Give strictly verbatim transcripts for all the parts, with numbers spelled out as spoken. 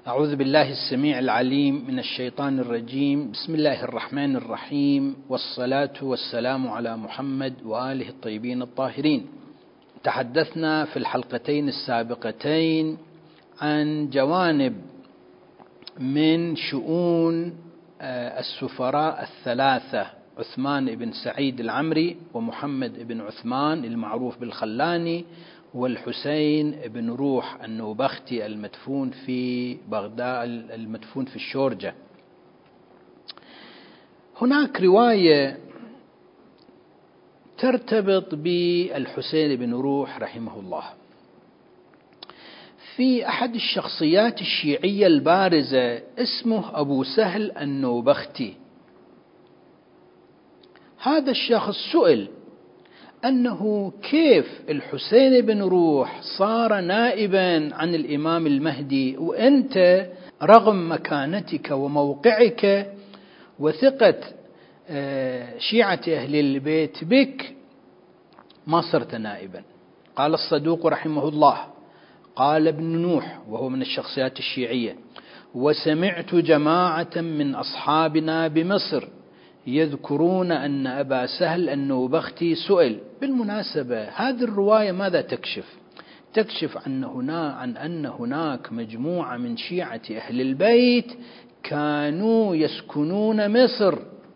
أعوذ بالله السميع العليم من الشيطان الرجيم. بسم الله الرحمن الرحيم، والصلاة والسلام على محمد وآله الطيبين الطاهرين. تحدثنا في الحلقتين السابقتين عن جوانب من شؤون السفراء الثلاثة، عثمان بن سعيد العمري ومحمد بن عثمان المعروف بالخلاني والحسين بن روح النوبختي المدفون في بغداد المدفون في الشورجة. هناك رواية ترتبط بالحسين بن روح رحمه الله في أحد الشخصيات الشيعية البارزة اسمه أبو سهل النوبختي. هذا الشخص سئل أنه كيف الحسين بن روح صار نائبا عن الإمام المهدي وأنت رغم مكانتك وموقعك وثقة شيعة أهل البيت بك ما صرت نائبا. قال الصدوق رحمه الله قال ابن نوح وهو من الشخصيات الشيعية: وسمعت جماعة من أصحابنا بمصر يذكرون أن أبا سهل النوبختي سئل. بالمناسبة هذه الرواية ماذا تكشف؟ تكشف عن هنا عن أن هناك مجموعة من شيعة أهل البيت كانوا يسكنون مصر،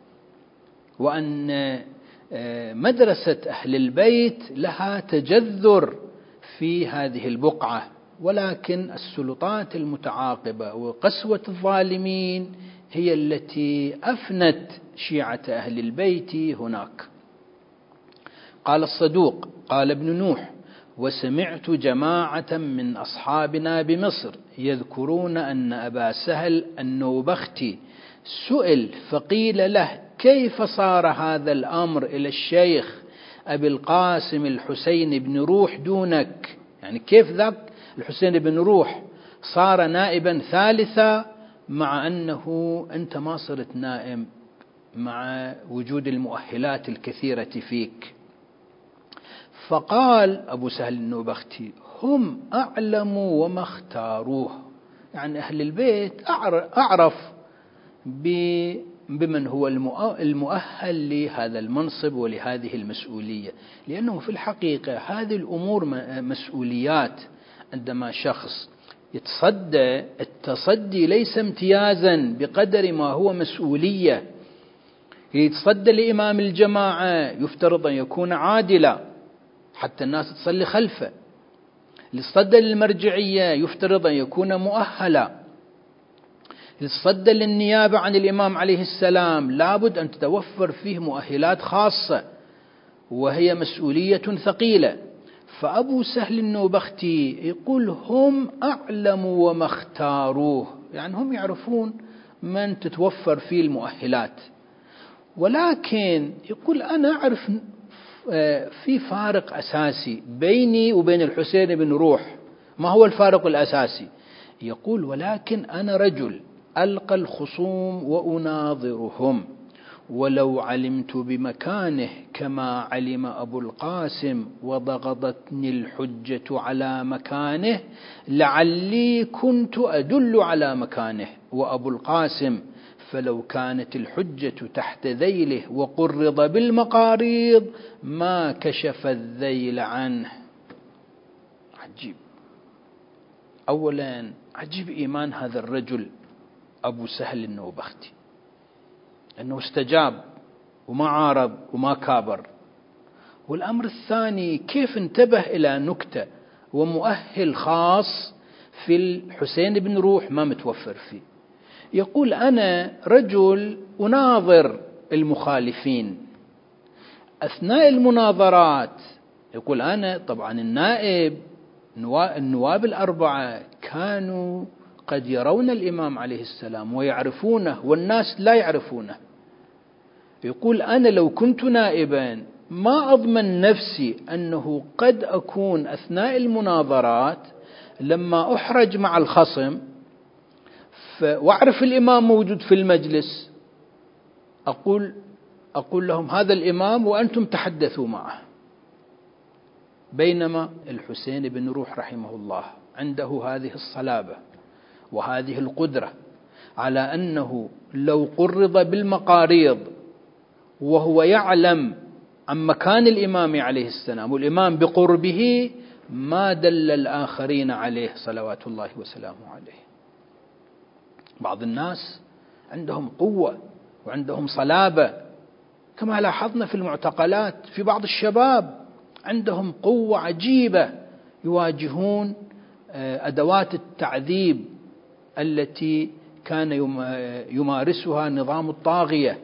وأن مدرسة أهل البيت لها تجذر في هذه البقعة، ولكن السلطات المتعاقبة وقسوة الظالمين هي التي أفنت شيعة أهل البيت هناك. قال الصدوق قال ابن نوح: وسمعت جماعة من أصحابنا بمصر يذكرون أن أبا سهل النوبختي سئل فقيل له: كيف صار هذا الأمر إلى الشيخ أبي القاسم الحسين بن روح دونك؟ يعني كيف ذاك الحسين بن روح صار نائبا ثالثا مع أنه أنت ما صرت نائب مع وجود المؤهلات الكثيرة فيك؟ فقال أبو سهل النوبختي: هم أعلموا وما اختاروه. يعني أهل البيت أعرف بمن هو المؤهل لهذا المنصب ولهذه المسؤولية، لأنه في الحقيقة هذه الأمور مسؤوليات. عندما شخص يتصدى، التصدي ليس امتيازا بقدر ما هو مسؤولية. يتصدى لإمام الجماعة يفترض أن يكون عادلا حتى الناس تصلي خلفه. يتصدى للمرجعية يفترض أن يكون مؤهلا. يتصدى للنيابة عن الإمام عليه السلام لابد أن تتوفر فيه مؤهلات خاصة، وهي مسؤولية ثقيلة. فأبو سهل النوبختي يقول: هم أعلموا وما اختاروه، يعني هم يعرفون من تتوفر فيه المؤهلات. ولكن يقول: أنا أعرف في فارق أساسي بيني وبين الحسين بن روح. ما هو الفارق الأساسي؟ يقول: ولكن أنا رجل ألقى الخصوم وأناظرهم، ولو علمت بمكانه كما علم أبو القاسم وضغطتني الحجة على مكانه لعلي كنت أدل على مكانه، وأبو القاسم فلو كانت الحجة تحت ذيله وقرض بالمقاريض ما كشف الذيل عنه. عجيب. أولا عجيب إيمان هذا الرجل أبو سهل النوبختي، أنه استجاب وما عارض وما كابر. والأمر الثاني كيف انتبه إلى نكتة ومؤهل خاص في الحسين بن روح ما متوفر فيه. يقول: أنا رجل أناظر المخالفين. أثناء المناظرات يقول أنا طبعا النائب النواب الأربعة كانوا قد يرون الإمام عليه السلام ويعرفونه والناس لا يعرفونه. يقول: أنا لو كنت نائبا ما أضمن نفسي أنه قد أكون أثناء المناظرات لما أحرج مع الخصم وأعرف الإمام موجود في المجلس أقول أقول لهم هذا الإمام وأنتم تحدثوا معه. بينما الحسين بن روح رحمه الله عنده هذه الصلابة وهذه القدرة على أنه لو قرض بالمقاريض وهو يعلم عن مكان الإمام عليه السلام والإمام بقربه ما دل الآخرين عليه صلوات الله وسلامه عليه. بعض الناس عندهم قوة وعندهم صلابة، كما لاحظنا في المعتقلات في بعض الشباب عندهم قوة عجيبة يواجهون أدوات التعذيب التي كان يمارسها نظام الطاغية.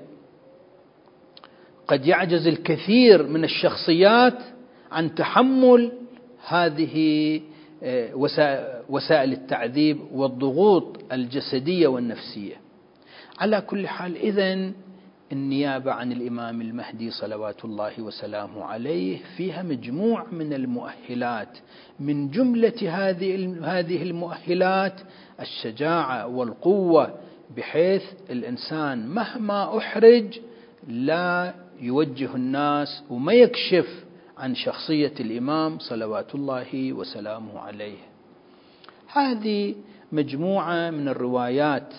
قد يعجز الكثير من الشخصيات عن تحمل هذه وسائل التعذيب والضغوط الجسدية والنفسية. على كل حال، إذن النيابة عن الإمام المهدي صلوات الله وسلامه عليه فيها مجموع من المؤهلات، من جملة هذه هذه المؤهلات الشجاعة والقوة، بحيث الإنسان مهما أحرج لا يوجه الناس وما يكشف عن شخصية الإمام صلوات الله وسلامه عليه. هذه مجموعة من الروايات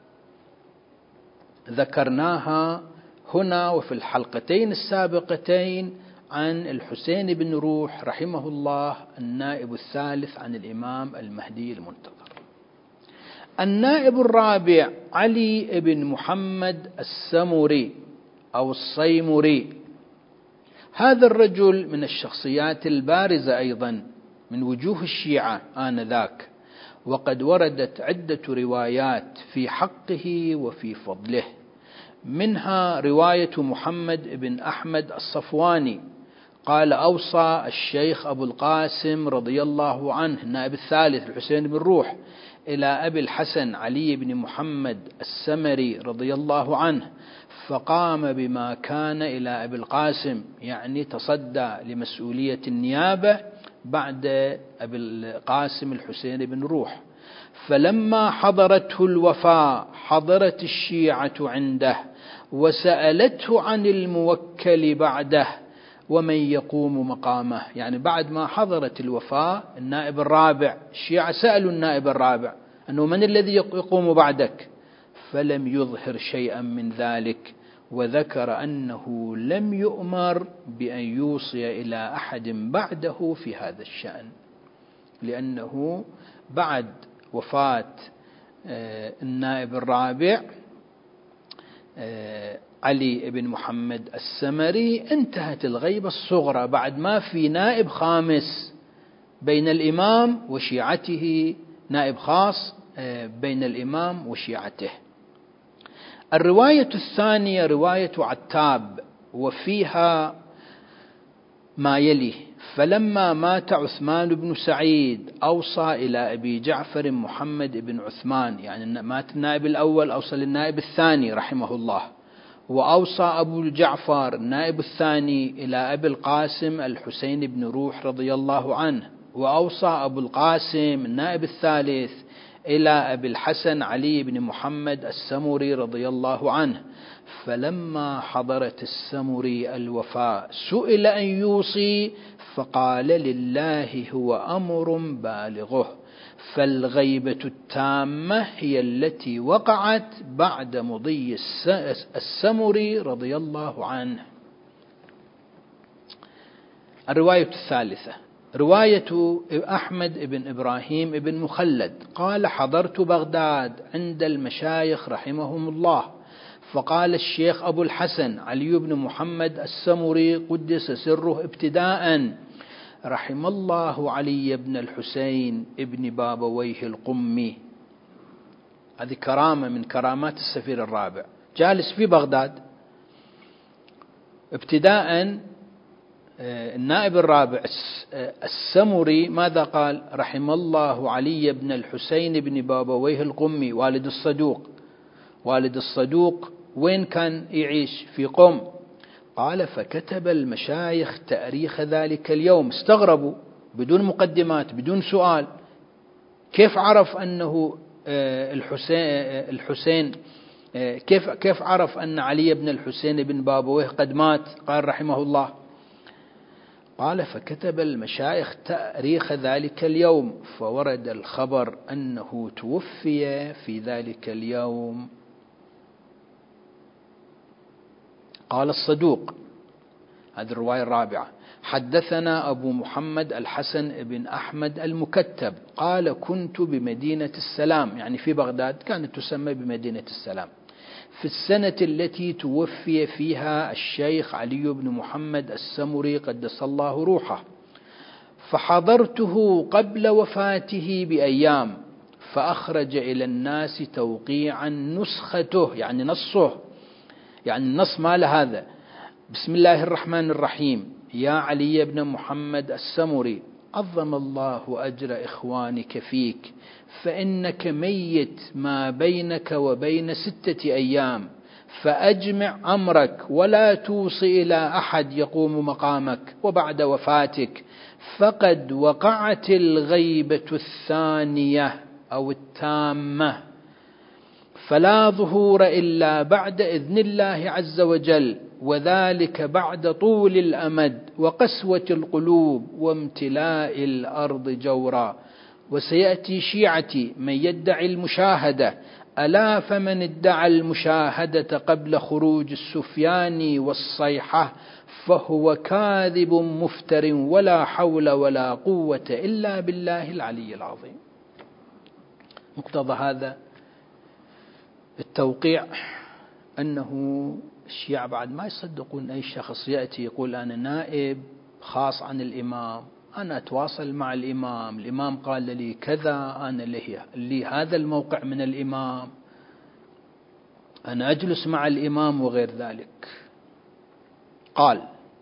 ذكرناها هنا وفي الحلقتين السابقتين عن الحسين بن روح رحمه الله، النائب الثالث عن الإمام المهدي المنتظر. النائب الرابع علي بن محمد السمري أو الصيمري. هذا الرجل من الشخصيات البارزة أيضا من وجوه الشيعة آنذاك، وقد وردت عدة روايات في حقه وفي فضله، منها رواية محمد بن أحمد الصفواني قال: أوصى الشيخ أبو القاسم رضي الله عنه النائب الثالث الحسين بن روح إلى أبي الحسن علي بن محمد السمري رضي الله عنه، فقام بما كان إلى أبي القاسم، يعني تصدى لمسؤولية النيابة بعد أبي القاسم الحسين بن روح. فلما حضرته الوفاة حضرت الشيعة عنده وسألته عن الموكل بعده ومن يقوم مقامه. يعني بعد ما حضرت الوفاة النائب الرابع، الشيعة سألوا النائب الرابع أنه من الذي يقوم بعدك، فلم يظهر شيئا من ذلك، وذكر أنه لم يؤمر بأن يوصي إلى أحد بعده في هذا الشأن، لأنه بعد وفاة النائب الرابع علي بن محمد السمري انتهت الغيبة الصغرى، بعد ما في نائب خامس بين الإمام وشيعته، نائب خاص بين الإمام وشيعته. الرواية الثانية رواية عتاب، وفيها ما يلي: فلما مات عثمان بن سعيد أوصى إلى أبي جعفر محمد بن عثمان، يعني مات النائب الأول أوصى للنائب الثاني رحمه الله، وأوصى أبو جعفر النائب الثاني إلى أبي القاسم الحسين بن روح رضي الله عنه، وأوصى أبو القاسم النائب الثالث إلى أبي الحسن علي بن محمد السمري رضي الله عنه. فلما حضرت السمري الوفاة سئل أن يوصي، فقال: لله هو أمر بالغه. فالغيبة التامة هي التي وقعت بعد مضي السمري رضي الله عنه. الرواية الثالثة رواية أحمد بن إبراهيم بن مخلد قال: حضرت بغداد عند المشايخ رحمهم الله، فقال الشيخ أبو الحسن علي بن محمد السمري قدس سره ابتداء: رحم الله علي بن الحسين ابن بابويه القمي. هذه كرامة من كرامات السفير الرابع، جالس في بغداد ابتداء. النائب الرابع السمري ماذا قال؟ رحم الله علي بن الحسين بن بابويه القمي، والد الصدوق. والد الصدوق وين كان يعيش؟ في قم. قال: فكتب المشايخ تاريخ ذلك اليوم. استغربوا بدون مقدمات بدون سؤال، كيف عرف أنه الحسين الحسين كيف كيف عرف أن علي بن الحسين بن بابويه قد مات؟ قال رحمه الله: قال فكتب المشايخ تاريخ ذلك اليوم، فورد الخبر أنه توفي في ذلك اليوم. قال الصدوق، هذه الرواية الرابعة: حدثنا أبو محمد الحسن بن أحمد المكتب قال كنت بمدينة السلام، يعني في بغداد، كانت تسمى بمدينة السلام، في السنة التي توفي فيها الشيخ علي بن محمد السمري قدس الله روحه، فحضرته قبل وفاته بأيام، فأخرج إلى الناس توقيعا نسخته، يعني نصه، يعني النص مال هذا: بسم الله الرحمن الرحيم، يا علي بن محمد السمري، عظم الله أجر إخوانك فيك، فإنك ميت ما بينك وبين ستة أيام، فأجمع أمرك ولا توصي إلى أحد يقوم مقامك وبعد وفاتك، فقد وقعت الغيبة الثانية أو التامة، فلا ظهور إلا بعد إذن الله عز وجل، وذلك بعد طول الأمد وقسوة القلوب وامتلاء الأرض جورا، وسيأتي شيعتي من يدعي المشاهدة، ألا فمن ادعى المشاهدة قبل خروج السفيان والصيحة فهو كاذب مفتر، ولا حول ولا قوة إلا بالله العلي العظيم. مقتضى هذا التوقيع أنه الشيعة بعد ما يصدقون أي شخص يأتي يقول أنا نائب خاص عن الإمام، أنا أتواصل مع الإمام، الإمام قال لي كذا، أنا لي, لي هذا الموقع من الإمام، أنا أجلس مع الإمام وغير ذلك. قال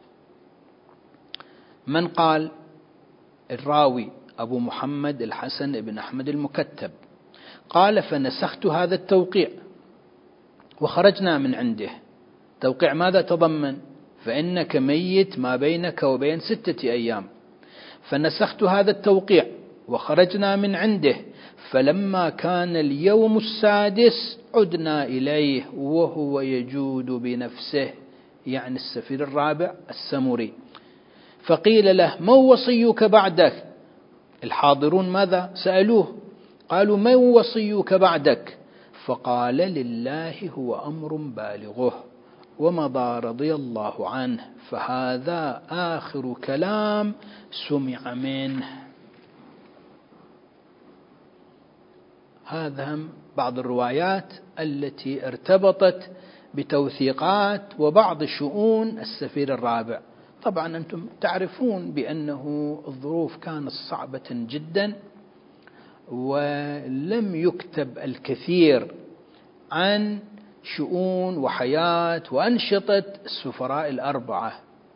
من قال؟ الراوي أبو محمد الحسن بن أحمد المكتب قال فنسخت هذا التوقيع وخرجنا من عنده. توقيع ماذا تضمن؟ فإنك ميت ما بينك وبين ستة أيام، فنسخت هذا التوقيع وخرجنا من عنده، فلما كان اليوم السادس عدنا إليه وهو يجود بنفسه، يعني السفير الرابع السمري، فقيل له من وصيك بعدك؟ الحاضرون ماذا سألوه؟ قالوا من وصيك بعدك؟ فقال لله هو أمر بالغه ومضى رضي الله عنه، فهذا آخر كلام سمع منه. هذا بعض الروايات التي ارتبطت بتوثيقات وبعض شؤون السفير الرابع. طبعا أنتم تعرفون بأنه الظروف كانت صعبة جدا، ولم يكتب الكثير عن شؤون وحياة وأنشطة السفراء الأربعة،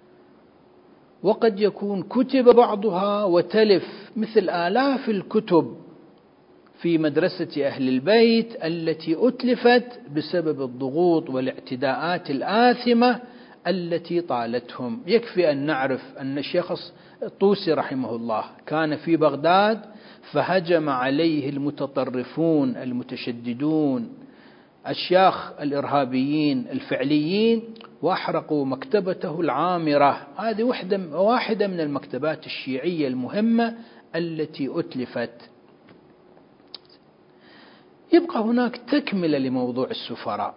وقد يكون كتب بعضها وتلف، مثل آلاف الكتب في مدرسة أهل البيت التي أتلفت بسبب الضغوط والاعتداءات الآثمة التي طالتهم. يكفي أن نعرف أن الشيخ الطوسي رحمه الله كان في بغداد، فهجم عليه المتطرفون المتشددون الشياخ الإرهابيين الفعليين وأحرقوا مكتبته العامرة. هذه واحدة واحدة من المكتبات الشيعية المهمة التي أتلفت. يبقى هناك تكملة لموضوع السفراء.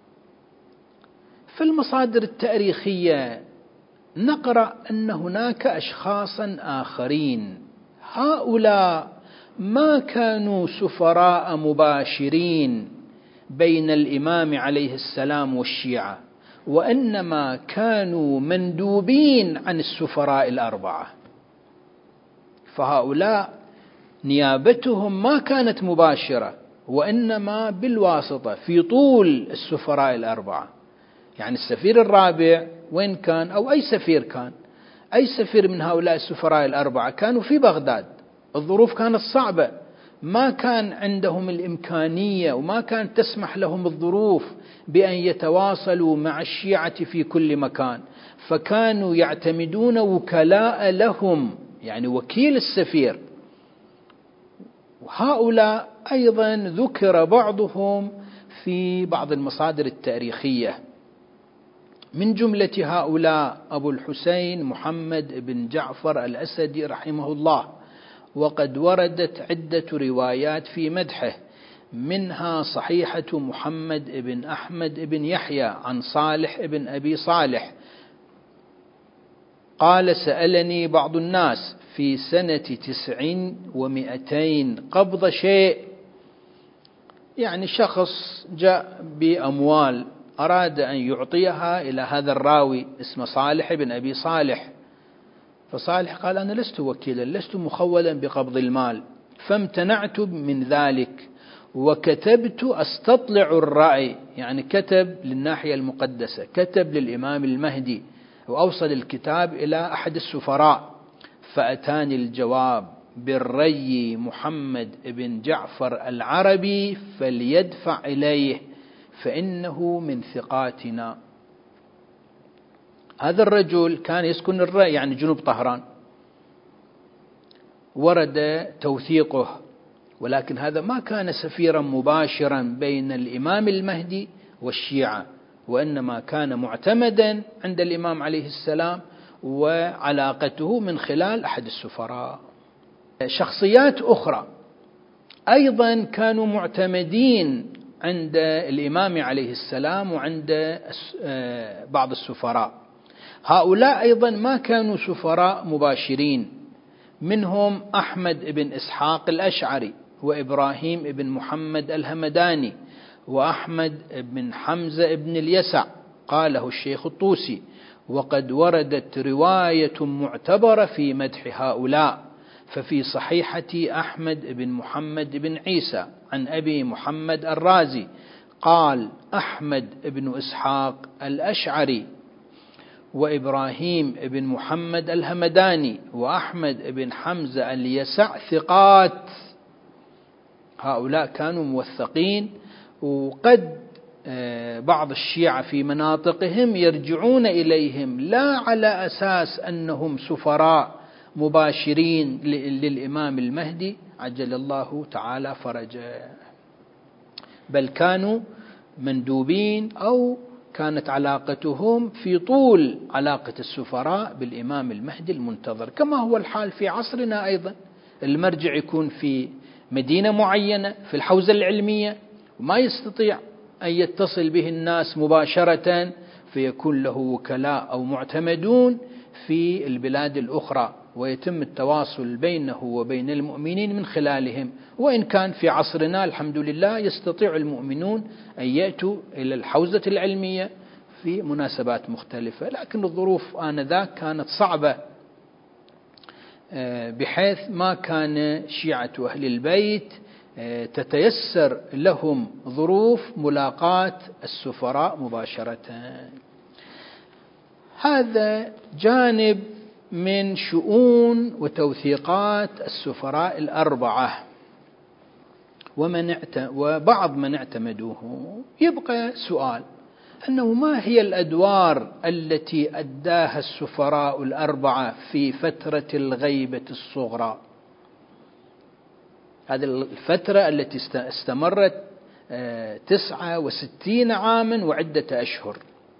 في المصادر التاريخية نقرأ أن هناك أشخاصا آخرين، هؤلاء ما كانوا سفراء مباشرين بين الإمام عليه السلام والشيعة، وإنما كانوا مندوبين عن السفراء الأربعة، فهؤلاء نيابتهم ما كانت مباشرة وإنما بالواسطة في طول السفراء الأربعة. يعني السفير الرابع وين كان، أو أي سفير كان، أي سفير من هؤلاء السفراء الأربعة كانوا في بغداد، الظروف كانت صعبة، ما كان عندهم الإمكانية وما كانت تسمح لهم الظروف بأن يتواصلوا مع الشيعة في كل مكان، فكانوا يعتمدون وكلاء لهم، يعني وكيل السفير. وهؤلاء أيضا ذكر بعضهم في بعض المصادر التاريخية، من جملة هؤلاء أبو الحسين محمد بن جعفر الأسدي رحمه الله، وقد وردت عدة روايات في مدحه، منها صحيحة محمد بن أحمد بن يحيى عن صالح بن أبي صالح قال: سألني بعض الناس في سنة تسع ومئتين قبض شيء، يعني شخص جاء بأموال أراد أن يعطيها إلى هذا الراوي اسمه صالح بن أبي صالح، فصالح قال: أنا لست وكيلا، لست مخولا بقبض المال، فامتنعت من ذلك وكتبت أستطلع الرأي، يعني كتب للناحية المقدسة، كتب للإمام المهدي وأوصل الكتاب إلى أحد السفراء، فأتاني الجواب بالري محمد بن جعفر العربي فليدفع إليه فإنه من ثقاتنا. هذا الرجل كان يسكن الري، يعني جنوب طهران، ورد توثيقه، ولكن هذا ما كان سفيرا مباشرا بين الإمام المهدي والشيعة، وإنما كان معتمدا عند الإمام عليه السلام، وعلاقته من خلال أحد السفراء. شخصيات أخرى أيضا كانوا معتمدين عند الإمام عليه السلام وعند بعض السفراء، هؤلاء أيضا ما كانوا سفراء مباشرين، منهم أحمد بن إسحاق الأشعري، وإبراهيم بن محمد الهمداني، وأحمد بن حمزة بن اليسع، قاله الشيخ الطوسي، وقد وردت رواية معتبرة في مدح هؤلاء، ففي صحيحة أحمد بن محمد بن عيسى عن أبي محمد الرازي قال: أحمد بن إسحاق الأشعري وإبراهيم بن محمد الهمداني وأحمد بن حمزة اليسع ثقات. هؤلاء كانوا موثقين، وقد بعض الشيعة في مناطقهم يرجعون إليهم لا على أساس أنهم سفراء مباشرين للإمام المهدي عجل الله تعالى فرجه، بل كانوا مندوبين أو كانت علاقتهم في طول علاقة السفراء بالإمام المهدي المنتظر، كما هو الحال في عصرنا أيضا. المرجع يكون في مدينة معينة في الحوزة العلمية وما يستطيع أن يتصل به الناس مباشرة، فيكون له وكلاء أو معتمدون في البلاد الأخرى، ويتم التواصل بينه وبين المؤمنين من خلالهم. وإن كان في عصرنا الحمد لله يستطيع المؤمنون أن يأتوا إلى الحوزة العلمية في مناسبات مختلفة، لكن الظروف آنذاك كانت صعبة، بحيث ما كان شيعة أهل البيت تتيسر لهم ظروف ملاقاة السفراء مباشرة. هذا جانب من شؤون وتوثيقات السفراء الأربعة ومن وبعض من اعتمدوه. يبقى سؤال أنه ما هي الأدوار التي أداها السفراء الأربعة في فترة الغيبة الصغرى، هذه الفترة التي استمرت تسعة وستين عاما وعدة أشهر.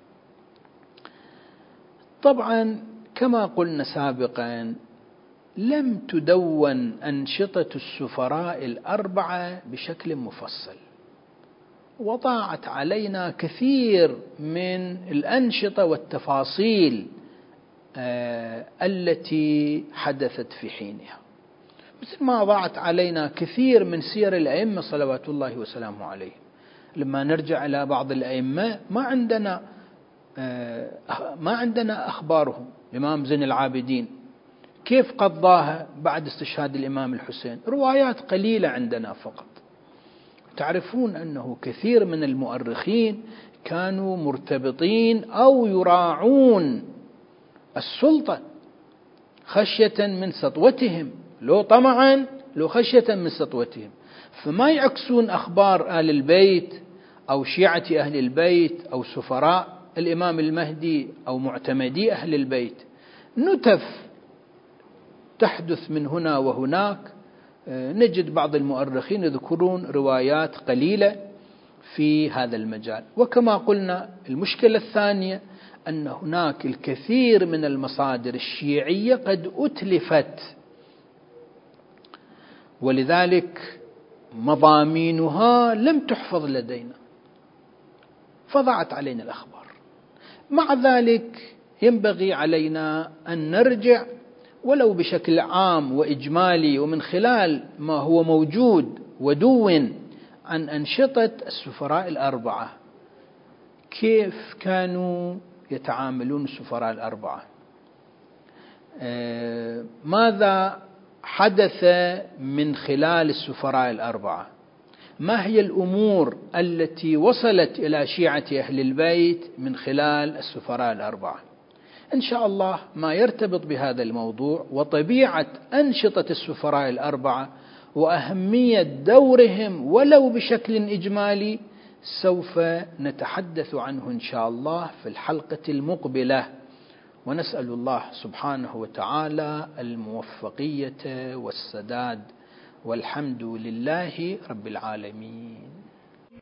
طبعا كما قلنا سابقا لم تدون أنشطة السفراء الأربعة بشكل مفصل، وضاعت علينا كثير من الأنشطة والتفاصيل التي حدثت في حينها، مثل ما ضاعت علينا كثير من سير الأئمة صلوات الله وسلامه عليهم. لما نرجع إلى بعض الأئمة ما عندنا ما عندنا أخبارهم. الإمام زين العابدين كيف قضاها بعد استشهاد الإمام الحسين؟ روايات قليلة عندنا فقط. تعرفون أنه كثير من المؤرخين كانوا مرتبطين أو يراعون السلطة خشية من سطوتهم، لو طمعا لو خشية من سطوتهم، فما يعكسون أخبار آل البيت أو شيعة أهل البيت أو سفراء الإمام المهدي أو معتمدي أهل البيت. نتف تحدث من هنا وهناك، نجد بعض المؤرخين يذكرون روايات قليلة في هذا المجال. وكما قلنا المشكلة الثانية أن هناك الكثير من المصادر الشيعية قد أتلفت، ولذلك مضامينها لم تحفظ لدينا فضاعت علينا الأخبار. مع ذلك ينبغي علينا أن نرجع ولو بشكل عام وإجمالي ومن خلال ما هو موجود ودون عن أنشطة السفراء الأربعة، كيف كانوا يتعاملون السفراء الأربعة، ماذا حدث من خلال السفراء الأربعة، ما هي الأمور التي وصلت إلى شيعة أهل البيت من خلال السفراء الأربعة. إن شاء الله ما يرتبط بهذا الموضوع وطبيعة أنشطة السفراء الأربعة وأهمية دورهم ولو بشكل إجمالي سوف نتحدث عنه إن شاء الله في الحلقة المقبلة، ونسأل الله سبحانه وتعالى الموفقية والسداد، والحمد لله رب العالمين.